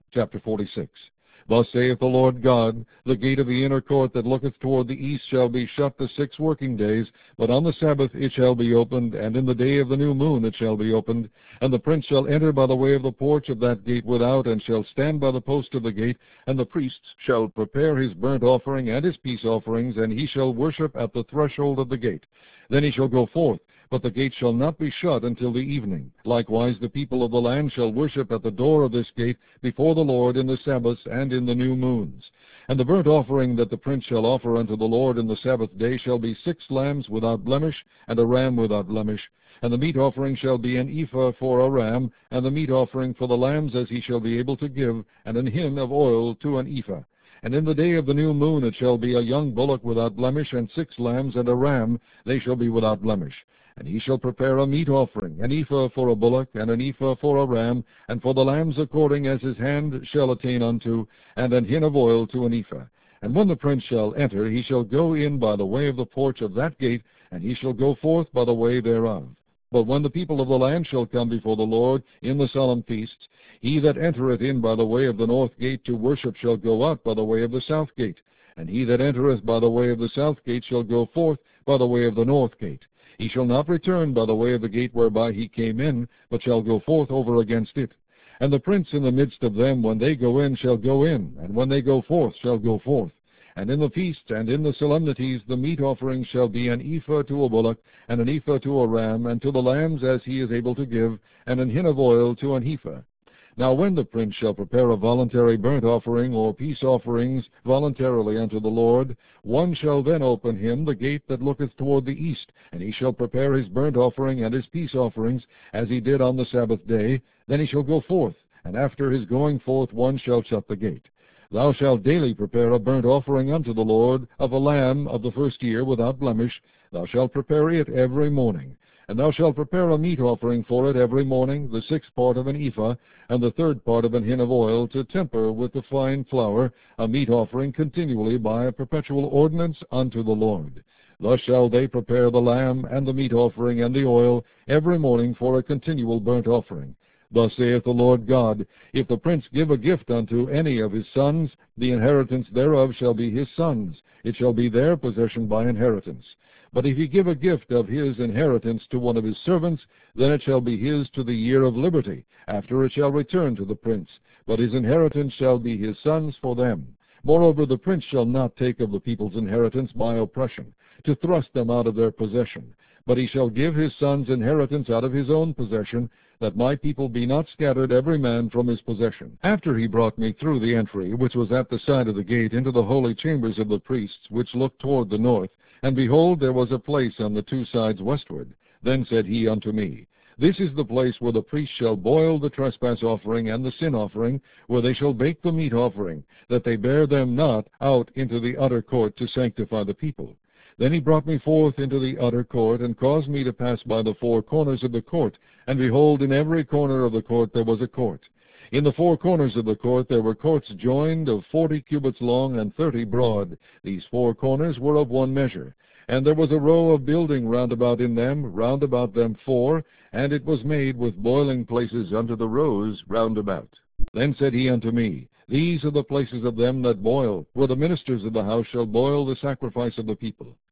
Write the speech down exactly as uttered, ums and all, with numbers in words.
Chapter forty-six. Thus saith the Lord God, The gate of the inner court that looketh toward the east shall be shut the six working days, but on the Sabbath it shall be opened, and in the day of the new moon it shall be opened. And the prince shall enter by the way of the porch of that gate without, and shall stand by the post of the gate, and the priests shall prepare his burnt offering and his peace offerings, and he shall worship at the threshold of the gate. Then he shall go forth, but the gate shall not be shut until the evening. Likewise the people of the land shall worship at the door of this gate before the Lord in the Sabbaths and in the new moons. And the burnt offering that the prince shall offer unto the Lord in the Sabbath day shall be six lambs without blemish, and a ram without blemish. And the meat offering shall be an ephah for a ram, and the meat offering for the lambs as he shall be able to give, and an hin of oil to an ephah. And in the day of the new moon it shall be a young bullock without blemish, and six lambs, and a ram, they shall be without blemish. And he shall prepare a meat offering, an ephah for a bullock, and an ephah for a ram, and for the lambs according as his hand shall attain unto, and an hin of oil to an ephah. And when the prince shall enter, he shall go in by the way of the porch of that gate, and he shall go forth by the way thereof. But when the people of the land shall come before the Lord in the solemn feasts, he that entereth in by the way of the north gate to worship shall go out by the way of the south gate. And he that entereth by the way of the south gate shall go forth by the way of the north gate. He shall not return by the way of the gate whereby he came in, but shall go forth over against it. And the prince in the midst of them, when they go in, shall go in, and when they go forth, shall go forth. And in the feasts and in the solemnities the meat offering shall be an ephah to a bullock, and an ephah to a ram, and to the lambs as he is able to give, and an hin of oil to an ephah. Now when the prince shall prepare a voluntary burnt offering or peace offerings voluntarily unto the Lord, one shall then open him the gate that looketh toward the east, and he shall prepare his burnt offering and his peace offerings, as he did on the Sabbath day. Then he shall go forth, and after his going forth one shall shut the gate. Thou shalt daily prepare a burnt offering unto the Lord of a lamb of the first year without blemish. Thou shalt prepare it every morning. And thou shalt prepare a meat offering for it every morning, the sixth part of an ephah, and the third part of an hin of oil, to temper with the fine flour, a meat offering continually by a perpetual ordinance unto the Lord. Thus shall they prepare the lamb, and the meat offering, and the oil, every morning for a continual burnt offering. Thus saith the Lord God, If the prince give a gift unto any of his sons, the inheritance thereof shall be his sons. It shall be their possession by inheritance. But if he give a gift of his inheritance to one of his servants, then it shall be his to the year of liberty. After it shall return to the prince. But his inheritance shall be his sons for them. Moreover, the prince shall not take of the people's inheritance by oppression, to thrust them out of their possession. But he shall give his sons inheritance out of his own possession, that my people be not scattered every man from his possession. After he brought me through the entry, which was at the side of the gate, into the holy chambers of the priests, which looked toward the north, and behold, there was a place on the two sides westward. Then said he unto me, This is the place where the priests shall boil the trespass offering and the sin offering, where they shall bake the meat offering, that they bear them not out into the utter court to sanctify the people. Then he brought me forth into the utter court, and caused me to pass by the four corners of the court. And behold, in every corner of the court there was a court. In the four corners of the court there were courts joined, of forty cubits long and thirty broad. These four corners were of one measure. And there was a row of building round about in them, round about them four, and it was made with boiling places unto the rows round about. Then said he unto me, These are the places of them that boil, where the ministers of the house shall boil the sacrifice of the people.